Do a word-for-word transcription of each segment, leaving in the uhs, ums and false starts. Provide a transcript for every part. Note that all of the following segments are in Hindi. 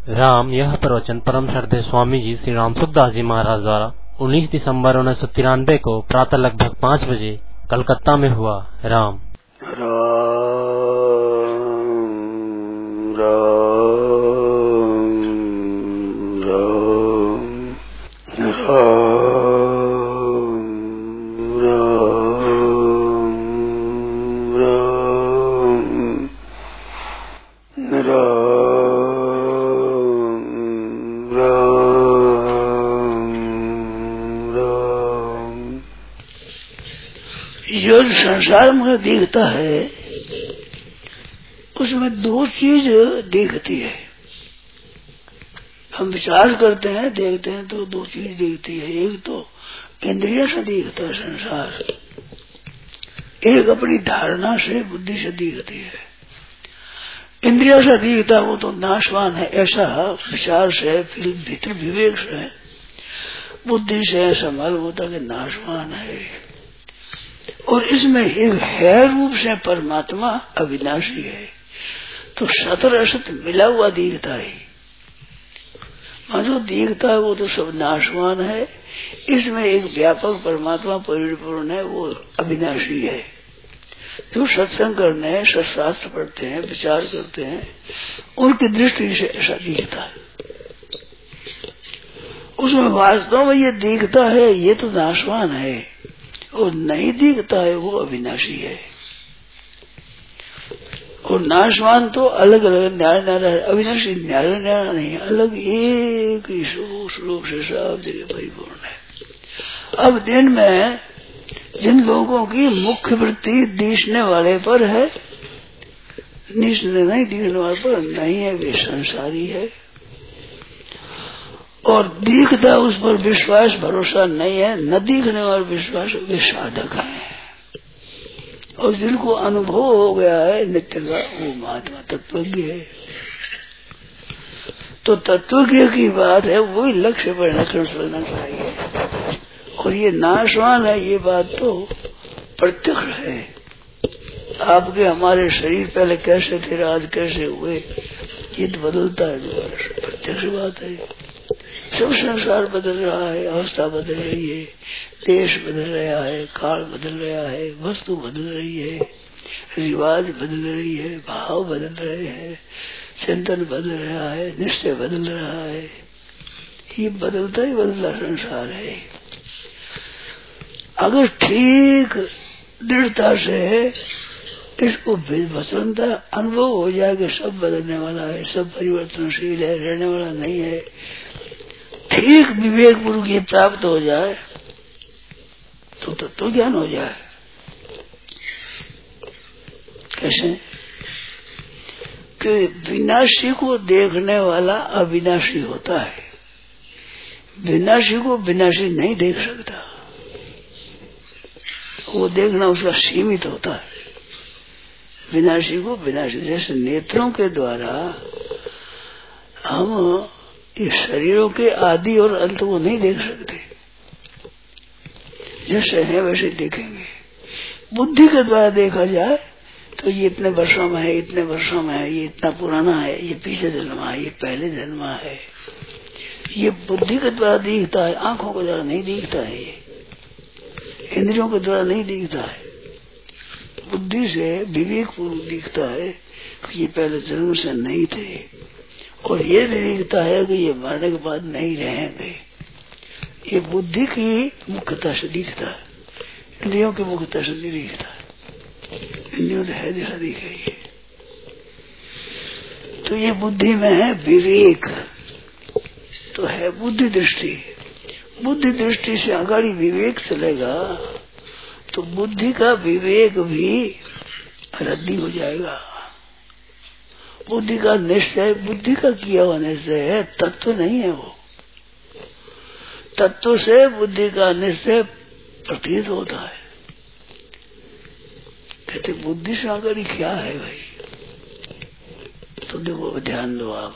राम यह प्रवचन परम श्रद्धेय स्वामी जी श्री राम सुखदास जी महाराज द्वारा उन्नीस दिसंबर उन्नीस सौ तिरानवे को प्रातः लगभग पाँच बजे कलकत्ता में हुआ। राम जो संसार में दिखता है उसमें दो चीज दिखती है। हम विचार करते हैं, देखते हैं तो दो चीज दिखती है। एक तो इंद्रिय से दिखता है संसार, एक अपनी धारणा से बुद्धि से दिखती है। इंद्रिय से दिखता वो तो नाशवान है, ऐसा विचार से फिर भीतर विवेक से बुद्धि से ऐसा मालूम होता कि नाशवान है। और इसमें एक है रूप से परमात्मा अविनाशी है, तो सतर असत मिला हुआ दिखता है। जो दिखता है वो तो सब नाशवान है, इसमें एक व्यापक परमात्मा परिपूर्ण है, वो अविनाशी है। जो सत्संग करने हैं, सत्शास्त्र पढ़ते हैं, विचार करते हैं, उनकी दृष्टि से ऐसा दिखता है। उसमें वास्तव में ये दिखता है ये तो नाशवान है, और नहीं दिखता है वो अविनाशी है। और नाशवान तो अलग अलग न्याय न्यारा है, अविनाशी न्याय न्यारा नहीं, अलग एक ही स्वरूप से सब जगह परिपूर्ण है। अब दिन में जिन लोगों की मुख्य वृत्ति दिखने वाले पर है, नहीं दिखने वाले पर नहीं है, वे संसारी है। और दिखता उस पर विश्वास भरोसा नहीं है, न दिखने वाला विश्वास वे साधक है। और जिनको अनुभव हो गया है नित्य का, वो महात्मा तत्वज्ञ है। तो तत्वज्ञ की बात है, वही लक्ष्य पर रखना चलना चाहिए। और ये नाशवान है, ये बात तो प्रत्यक्ष है। आपके हमारे शरीर पहले कैसे थे, आज कैसे हुए, ये तो बदलता है दोबारा, प्रत्यक्ष बात है। सब संसार बदल रहा है, अवस्था बदल रही है, देश बदल रहा है, काल बदल रहा है, वस्तु बदल रही है, रिवाज बदल रही है, भाव बदल रहे हैं, चिंतन बदल रहा है, निश्चय बदल रहा है। ये बदलता ही बदलता संसार है। अगर ठीक दृढ़ता से इसको वसंता अनुभव हो जाए कि सब बदलने वाला है, सब परिवर्तनशील है, रहने वाला नहीं है, ठीक विवेक पूर्वक ये प्राप्त हो जाए तो तत्व तो ज्ञान हो जाए। कैसे कि विनाशी को देखने वाला अविनाशी होता है, विनाशी को विनाशी नहीं देख सकता, वो देखना उसका सीमित होता है। विनाशी को विनाशी, जैसे नेत्रों के द्वारा हम ये शरीरों के आदि और अंत को नहीं देख सकते, जैसे है वैसे देखेंगे। बुद्धि के द्वारा देखा जाए तो ये इतने वर्षों में है, इतने वर्षों में है, ये इतना पुराना है, ये पीछे जन्मा है, ये पहले जन्मा है, ये बुद्धि के द्वारा दिखता है। आंखों के द्वारा नहीं दिखता है, ये इंद्रियों के द्वारा नहीं दिखता है, बुद्धि से विवेक पूर्वक दिखता है कि ये पहले जन्म से नहीं थे। और ये भी दिखता है कि ये मरने के बाद नहीं रहेंगे। ये बुद्धि की मुख्यता से दिखता है, इंद्रियों की मुख्यता से नहीं दिखता। इंद्रियों से है जैसा दिखेगी। तो ये बुद्धि में है विवेक, तो है बुद्धि दृष्टि। बुद्धि दृष्टि से अगाड़ी विवेक चलेगा तो बुद्धि का विवेक भी रद्दी हो जाएगा। बुद्धि का निश्चय, बुद्धि का किया हुआ निश्चय है, तत्व नहीं है वो। तत्व से बुद्धि का निश्चय प्रतीत होता है। कहते बुद्धि से आगे क्या है भाई, तो देखो ध्यान दो आप।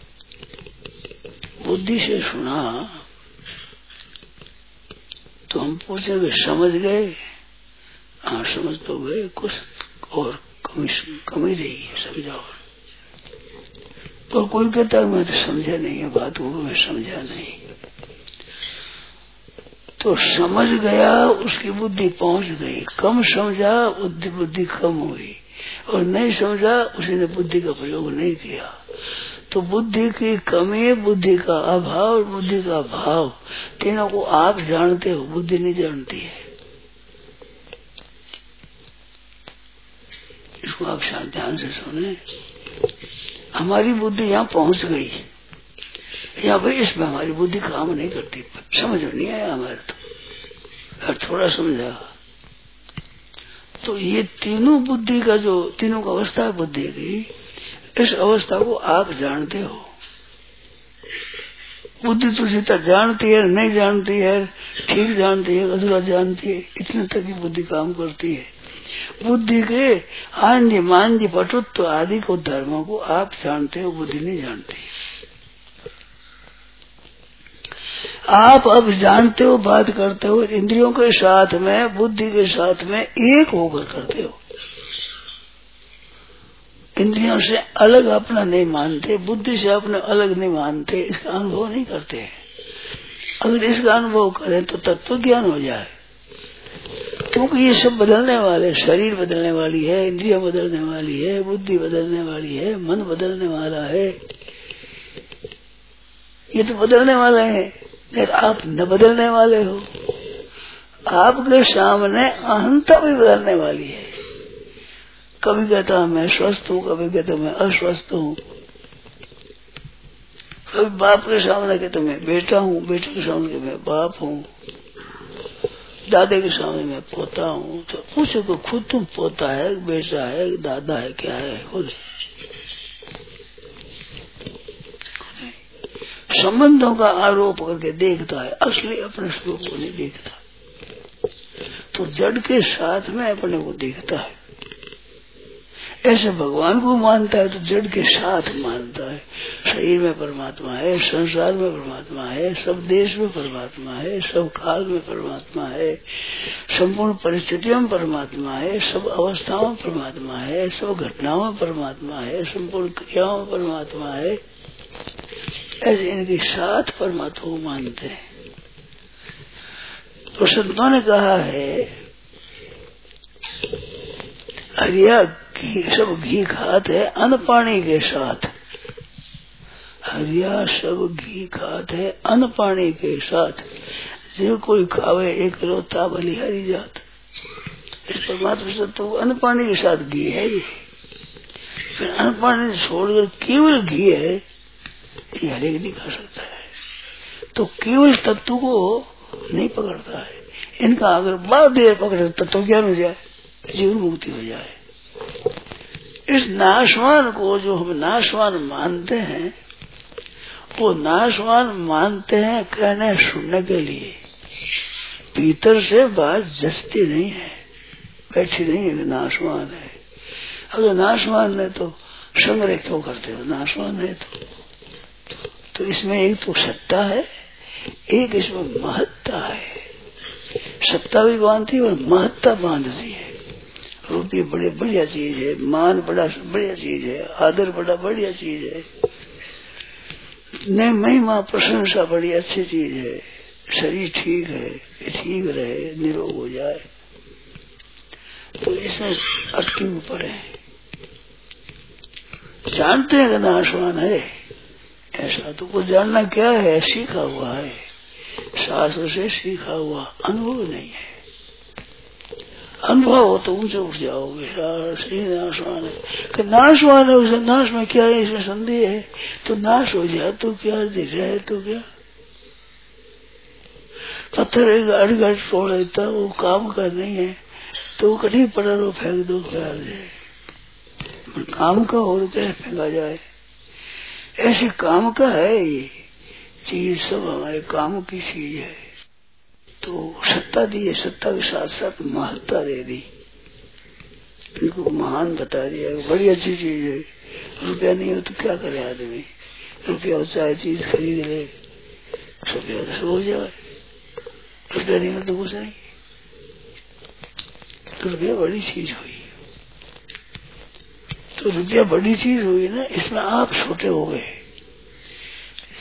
बुद्धि से सुना तो हम पूछे समझ गए, हाँ समझ तो गए, कुछ और कमी कमी रही है, समझाओ। और कोई कहता है मैं तो समझा नहीं है बात को, मैं समझा नहीं। तो समझ गया, उसकी बुद्धि पहुंच गई। कम समझा, बुद्धि बुद्धि कम हुई, और नहीं समझा, उसी ने बुद्धि का प्रयोग नहीं किया। तो बुद्धि की कमी, बुद्धि का अभाव और बुद्धि का भाव, तीनों को आप जानते हो, बुद्धि नहीं जानती है। इसको आप ध्यान से सुने। हमारी बुद्धि यहाँ पहुंच गई, या भाई इसमें हमारी बुद्धि काम नहीं करती, समझ में नहीं आया हमारे तो, और थोड़ा समझा। तो ये तीनों बुद्धि का जो तीनों का अवस्था है बुद्धि की, इस अवस्था को आप जानते हो। बुद्धि तो सीता जानती है, नहीं जानती है, ठीक जानती है, अधूरा जानती है, इतने तक की बुद्धि काम करती है। बुद्धि के आंज मांज पटुत्व आदि को धर्मों को आप जानते हो, बुद्धि नहीं जानती। आप अब जानते हो, बात करते हो, इंद्रियों के साथ में, बुद्धि के साथ में एक होकर करते हो। इंद्रियों से अलग अपना नहीं मानते, बुद्धि से अपने अलग नहीं मानते, इसका अनुभव नहीं करते। अगर इसका अनुभव करें तो तत्व ज्ञान हो जाए, क्योंकि ये सब बदलने वाले, शरीर बदलने वाली है, इंद्रियां बदलने वाली है, बुद्धि बदलने वाली है, मन बदलने वाला है, ये तो बदलने वाले हैं। लेकिन आप न बदलने वाले हो। आपके सामने अहंता भी बदलने वाली है। कभी कहता हूं मैं स्वस्थ हूँ, कभी कहता मैं अस्वस्थ हूँ। कभी बाप के सामने कहता मैं बेटा हूँ, बेटे के सामने मैं बाप हूँ, दादे के सामने मैं पोता हूँ। तो पूछो तो खुद तुम पोता है, बेटा है, दादा है, क्या है? खुद संबंधों का आरोप करके देखता है, असली अपने स्वरूप को नहीं देखता। तो जड़ के साथ में अपने को देखता है। ऐसे भगवान को मानता है तो जड़ के साथ मानता है। शरीर में परमात्मा है, संसार में परमात्मा है, सब देश में परमात्मा है, सब काल में परमात्मा है, संपूर्ण परिस्थितियों में परमात्मा है, सब अवस्थाओं में परमात्मा है, सब घटनाओं में परमात्मा है, संपूर्ण क्रियाओं में परमात्मा है। ऐसे इनके साथ परमात्मा को मानते हैं। तो संतों ने कहा है, हरिया घी सब घी खाते है अन्न पानी के साथ। हरिया सब घी खाते है अन्न पानी के साथ। जो कोई खावे एक रोता भली हरी जात। इस परमात्मा से तो अन्न पानी के साथ घी है ये। फिर अन्न पानी छोड़कर केवल घी है, ये हरेक नहीं खा सकता है। तो केवल तत्व को नहीं पकड़ता है। इनका अगर बहुत देर पकड़े तत्व ज्ञान हो जाए, जीवन मुक्ति हो जाए। इस नाशवान को जो हम नाशवान मानते हैं, वो नाशवान मानते हैं कहने सुनने के लिए। भीतर से बात जचती नहीं है, बैठी नहीं है, नाशवान है। अगर नाशवान है तो संग्रह क्यों करते हो? नाशवान है तो तो इसमें एक तो सत्ता है, एक इसमें महत्ता है। सत्ता भी बांधती है और महत्ता बांधती है। रुपये बड़े बढ़िया चीज है, मान बड़ा बढ़िया चीज है, आदर बड़ा बढ़िया चीज है, न महिमा प्रशंसा बड़ी अच्छी चीज है। शरीर ठीक है, ठीक रहे, निरोग हो जाए, तो इसमें अटकी ऊपर है। जानते हैं कि नाशवान है, ऐसा तो कुछ जानना क्या है, सीखा हुआ है, शास्त्र से सीखा हुआ, अनुभव नहीं है। अनुभव हो तो ऊंचे उठ जाओगे। सही नाशवान है कि नाशवान है, उसे नाश में क्या है, इसमें संदेह है। तो नाश हो जाए तो क्या, दिख रहा है तो क्या। पत्थर एक अड़गड़ छोड़ देता, वो काम का नहीं है, तो कहीं पड़ा रो फेंक दो, क्या काम का हो तो कैसे फेंका जाए। ऐसे काम का है ये चीज, सब हमारे काम की चीज है। तो सत्ता दी है, सत्ता के साथ साथ महत्ता दे दी, इनको महान बता दिया, बड़ी अच्छी चीज है। रुपया नहीं हो तो क्या करे आदमी, रुपया हो चाहे चीज खरीद ले, रुपया तो सब हो जाए। रुपया नहीं हो तो कुछ नहीं। तो रुपया बड़ी चीज हुई, तो रुपया बड़ी चीज हुई ना, इसमें आप छोटे हो गए।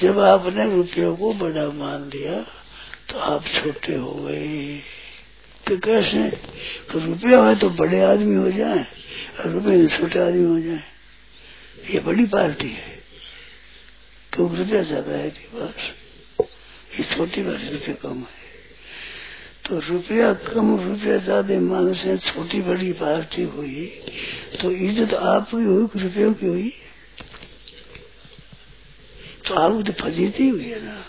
जब आपने रुपयों को बड़ा मान लिया तो आप छोटे हो गए। कि कैसे? तो रुपया है तो बड़े आदमी हो जाए और रुपये तो छोटे आदमी हो जाए। ये बड़ी पार्टी है क्योंकि रुपया ज्यादा है बस, ये छोटी पार्टी रुपये कम है। तो रुपया कम रुपया ज्यादा मान से छोटी बड़ी पार्टी हुई तो इज्जत आपकी हुई कि रुपयों की हुई? तो आपको तो फजीती हुई है ना।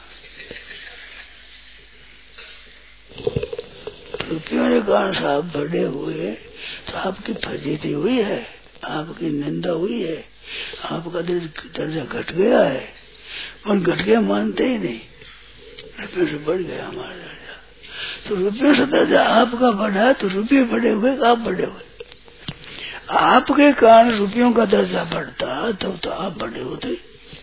रुपयों के कारण से आप बड़े हुए तो आपकी फजीती हुई है, आपकी निंदा हुई है, आपका दर्जा घट गया है। पर घट गया मानते ही नहीं, रुपये से बढ़ गया हमारा दर्जा। तो रुपये से दर्जा आपका बढ़ा तो रुपये बढ़े हुए, आप बड़े हुए। आपके कारण रुपयों का दर्जा बढ़ता तब तो, तो आप बड़े होते।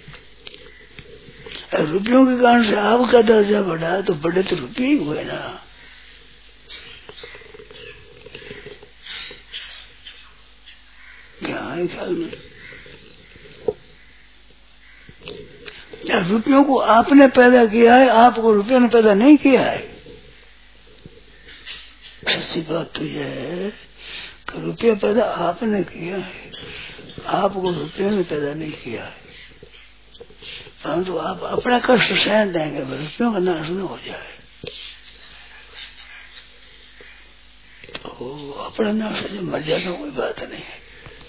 रुपयों के कारण से आपका दर्जा बढ़ा तो बड़े तो रुपये ही हुए ना। क्या है ख्याल में? रुपयों को आपने पैदा किया है, आपको रुपयों ने पैदा नहीं किया है। सच्ची बात तो यह है कि रुपया पैदा आपने किया है, आपको रुपयों ने पैदा नहीं किया है। परंतु आप अपना कष्ट सहन देंगे, रुपयों का नाश न हो जाए। तो अपना नाश जो मर जाना कोई बात नहीं है।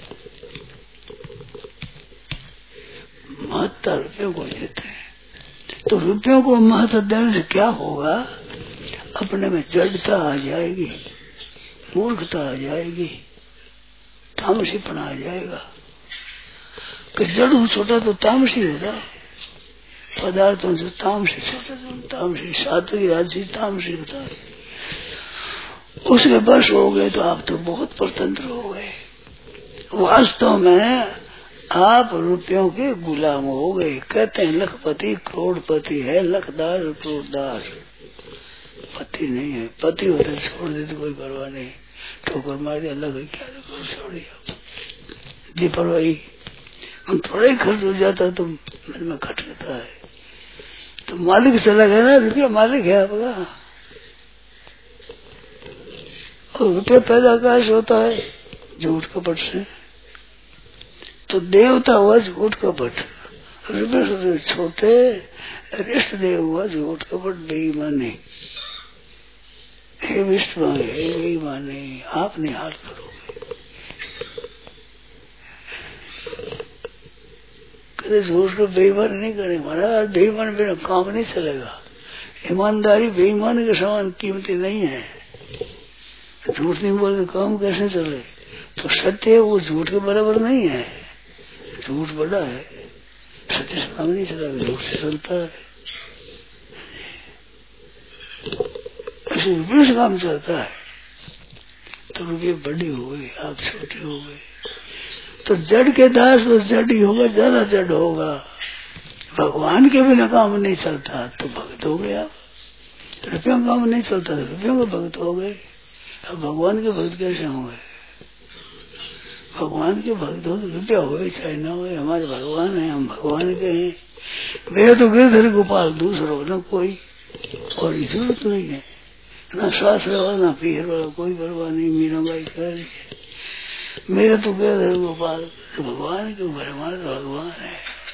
महत्ता रुपयों को देते हैं तो रुपयों को महत्व देने से क्या होगा? अपने में जड़ता आ जाएगी, मूर्खता आ जाएगी, तामसीपना आ जाएगा। कि जड़ छोटा तो तामसी होता है, पदार्थों से तामसी छोटा तो तामसी, सात्विक राजसी तामसी होता है। उसके बस हो गए तो आप तो बहुत स्वतंत्र हो गए। वास्तव में आप रुपयों के गुलाम हो गए। कहते हैं लखपति करोड़पति है, लखदार करोड़दार पति नहीं है। पति होते छोड़ देते कोई परवाह नहीं, ठोकर मार दिया लग क्या छोड़ दिया बेपरवाही। हम थोड़ा ही खर्च हो जाता तो मन में खट लेता है। तो मालिक चला गया ना, रुपया मालिक है आपका। और रुपया पैदा कैसे होता है? झूठ कपट से। तो देवता हुआ झूठ कपट, रुपये से छोटे रिष्ट देव हुआ झूठ कपट बेईमानी। हे विष्णु हे बेईमानी, आप निहाल करोगे। कभी झूठ को बेईमान नहीं करे महाराज, बेईमान बिना काम नहीं चलेगा। ईमानदारी बेईमान के समान कीमती नहीं है। झूठ नहीं बोलते काम कैसे चले? तो सत्य वो झूठ के बराबर नहीं है। झूठ बड़ा है, सत्य से काम नहीं चला, झूठ से चलता है। ऐसे रुपये से काम चलता है। तो रुपये बड़े हो गए, आप छोटे हो गए। तो जड़ के दास तो जड़ ही होगा, ज्यादा जड़ होगा। भगवान के बिना काम नहीं चलता तो भक्त हो गया। रुपयों का काम नहीं चलता तो रुपयों के भक्त हो गए। अब भगवान के भक्त कैसे होंगे? भगवान के भक्त हो तो रुपया हो चाहे ना हो, हमारे भगवान है, हम भगवान के हैं। वे तो गिरधर गोपाल दूसरा हो न कोई, और जरूरत नहीं है ना शास्त्र वाला ना पीर वाला, कोई परवाह नहीं। मीरा बाई कह रही है मेरे तो गिरधर गोपाल तो भगवान के ऊपर, हमारे तो भगवान है।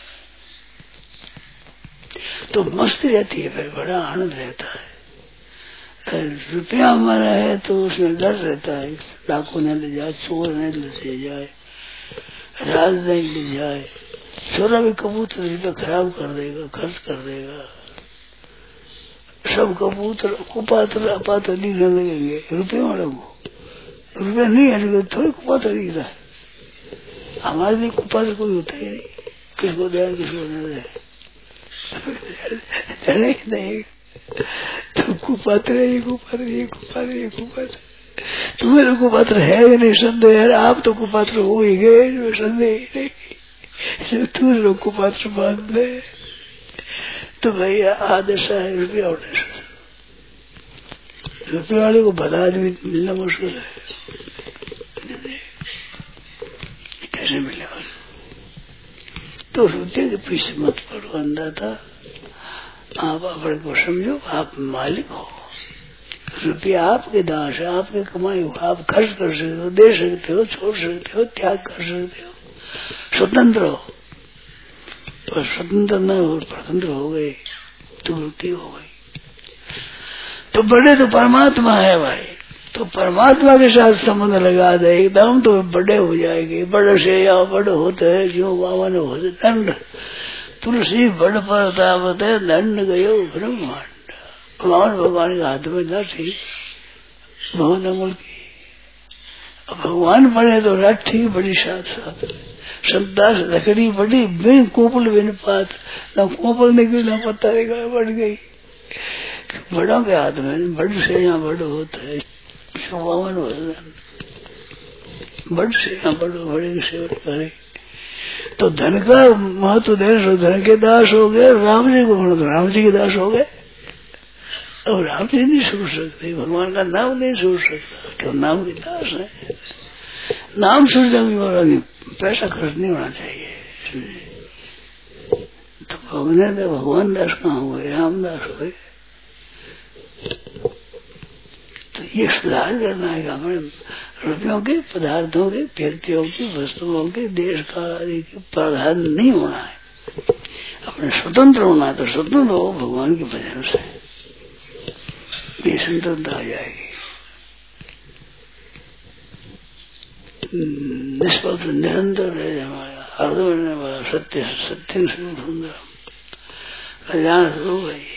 तो मस्ती रहती है, फिर बड़ा आनंद रहता है। रुपया हमारा है तो उसमें डर रहता है, डाकू न ले जाए, चोर न ले जाए, राज नहीं ले जाए। चोरा भी कबूतर रुपया खराब कर देगा, खर्च कर देगा। सब कबूतर कुपात्र अपात्र दिखने लगेंगे रुपये वाले को। रुपया नहीं है थोड़ी कुपात्र दिख रहा है। हमारे लिए कुपात्र कोई होता ही नहीं, किसको दे किसको न दे नहीं, नहीं। तो कुपात्र ये कुपात्र ये कुपात्र ये कुपात्र तुम्हें तो कुपात्र है या नहीं संदेह है। आप तो कुपात्र हो ही गए, संदेह ही नहीं। तू लोग कुपात्र बांध दे तो भैया आदर्श है रुपया होने से। रुपये वाले को भला आदमी मिलना मुश्किल है, कैसे मिलेगा? तो रुपये के पीछे मत पड़ो। अंधा था आप अपने को समझो, आप मालिक हो, रुपया आपके दास है, आपके कमाई हो, आप खर्च कर सकते हो, दे सकते हो, छोड़ सकते हो, त्याग कर सकते हो, स्वतंत्र हो। और स्वतंत्र न हो, स्वतंत्र हो गए तो वृत्ति हो गई। तो बड़े तो परमात्मा है भाई, तो परमात्मा के साथ संबंध लगा दे एकदम तो बड़े हो जाएंगे। बड़े से या बड़ होते है जो बावन होते दंड, तुलसी बड़ पर तावते दंड गयो ब्रह्मांड। भगवान भगवान के हाथ में न थी बहुत अमूल की, भगवान बने तो राठी बड़ी साथ साथ संतास लकड़ी बड़ी बिन कोपल बिन पात, न कोपल निकली न पत्ता निकला, बढ़ गई। बड़ों के हाथ में बड़ से यहाँ बड़ होता है बावन बड़ से यहाँ बड़ो बड़े की सेवा करे। तो धन का महत्व दे, धन के दास हो गए, राम जी को तो राम जी के दास हो गए। और राम जी नहीं सोच सकते, भगवान का नाम नहीं सोच सकता, क्यों नाम के दास है। नाम सोचने में पैसा खर्च नहीं होना चाहिए। तो भगवान भगवान दास कहाँ हुए, रामदास हुए। तो ये सुधार करना है हमें, रुपयों के, पदार्थों के, व्यक्तियों की, वस्तुओं के, देश का आदि के प्राधान नहीं होना है। अपने स्वतंत्र होना है, तो स्वतंत्र हो भगवान के भजन से, ये स्वतंत्रता आ जाएगी। निष्पक्ष निरंतर रहे हमारा हृदय रहने वाला सत्य सत्य सुंदर कल्याण स्वरूप है।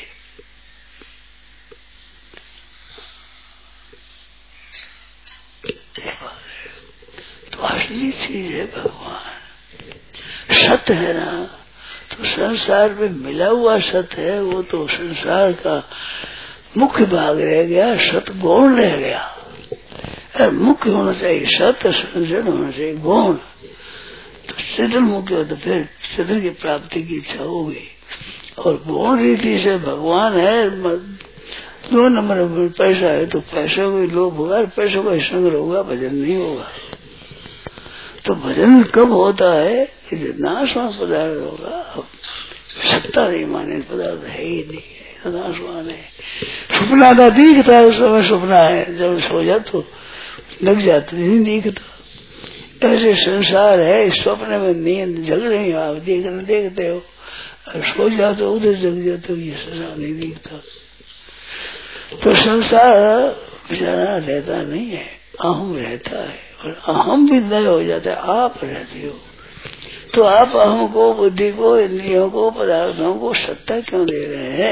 तो असली चीज है भगवान, सत्य है ना। तो संसार में मिला हुआ सत्य है, वो तो संसार का मुख्य भाग रह गया, सत गौण रह गया। मुख्य होना चाहिए सत्य, सृजन होना चाहिए गौण। तो सृजन मुख्य हो तो फिर सृजन की प्राप्ति की इच्छा होगी। और गौण रीति से भगवान है, दो नंबर में पैसा है तो पैसे को लोभ होगा, पैसों का संग्रह होगा, भजन नहीं होगा। तो भजन कब होता है कि नाशवान पदार्थ होगा, सत्ता नहीं माने पदार्थ है ही नहीं है, नाशवान है। सपना का दिखता है, उस समय सपना है, जब सो जा तो लग जाते नहीं दिखता। ऐसे संसार है, स्वप्न में नींद जग रही आप देखने देखते हो, सो जाओ तो उधर जग जाते हो, ये संसार नहीं दिखता। तो संसार बेचारा रहता नहीं है, अहम रहता है, और अहम भी लय हो जाता है, आप रहते हो। तो आप अहम को, बुद्धि को, इंद्रियों को, पदार्थों को सत्ता क्यों दे रहे हैं?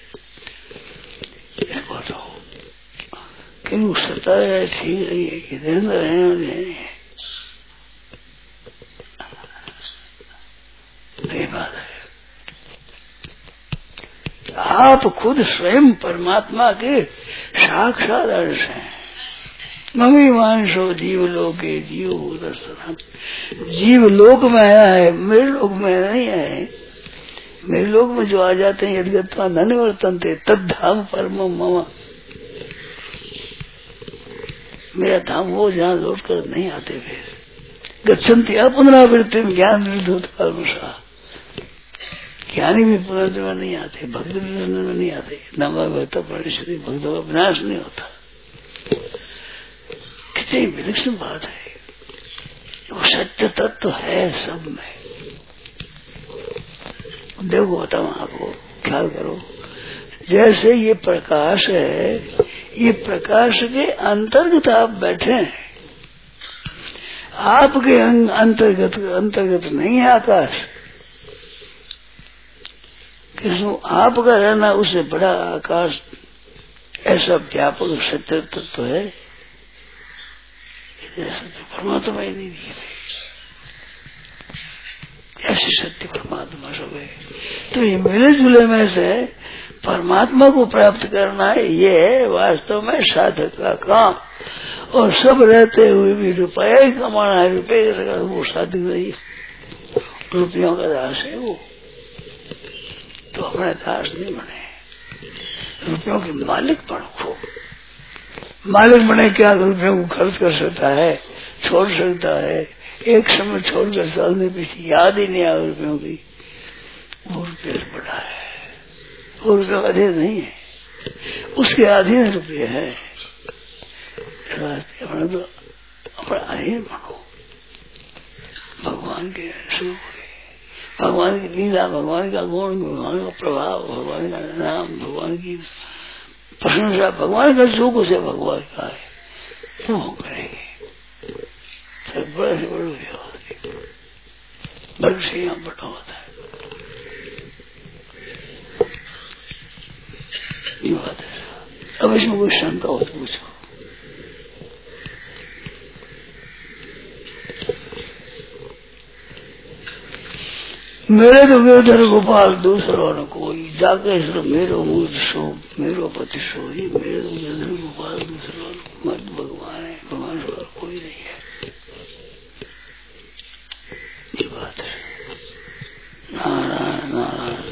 इसको तो क्यों सत्ता ठीक रही है कि निरंतर रहने है, ये बात है। आप खुद स्वयं परमात्मा के साक्षात अंश हैं। ममी मानसो जीव लोके जीव दर्शन, जीव लोक में आया है, मेरे लोक में नहीं आए। मेरे लोक में जो आ जाते हैं यदगत्वा न निवर्तन्ते तद धाम परम मम, मेरा धाम वो जहाँ लौट कर नहीं आते। फिर गच्छन्ति पुनरावृत्ति ज्ञान विरुद्ध कर्मशा, ज्ञानी भी पुनर्जन्म में नहीं आते, भक्त भी पुनर्जन्म में नहीं आते। नवा भक्त परिश्री भक्तों का विनाश नहीं होता। कितनी विलक्षण बात है, वो सत्य तत्व है सब में। देखो बताओ आपको, ख्याल करो, जैसे ये प्रकाश है, ये प्रकाश के अंतर्गत आप बैठे हैं, आपके अंतर्गत अंतर्गत नहीं है आकाश। किसको आपका रहना उससे बड़ा आकाश, ऐसा व्यापक सत्य तत्व है, परमात्मा ही नहीं दिखे। ऐसे सत्य परमात्मा सब है। तो ये मिले जुले में से परमात्मा को प्राप्त करना है, ये है वास्तव में साधक का काम। और सब रहते हुए भी रुपया ही कमाना है, रुपये का वो साधक नहीं, रुपयों का दास है वो। तो अपने दास नहीं बने, रुपयों के मालिक बनो। खूब मालिक बने, क्या रुपयों को खर्च कर सकता है, छोड़ सकता है। एक समय छोड़कर चलने पीछे याद ही नहीं आया रुपयों की, वो रुपये बड़ा है, और उसका अधीन नहीं है, उसके अधीन रुपये है। अपना तो अपना अधीन बनो भगवान के स्वरूप, भगवान की लीला, भगवान का गुण, भगवान का प्रभाव, भगवान का नाम, भगवान की प्रशंसा, भगवान का सुख उसे भगवान का है तो वो करेंगे। सब बड़े से बड़े होते बड़े से यहाँ बड़ा होता है। ये बात है। अब इसमें कोई शंका हो तो पूछो। मेरे तो गिरधर गोपाल दूसरा न कोई, जाके सर मेरो मूर्त सो मेरो पति सो, ही मेरे तो गिरधर गोपाल दूसरा मत भगवान है, भगवान से कोई नहीं है। ये बात है। नारायण नारायण।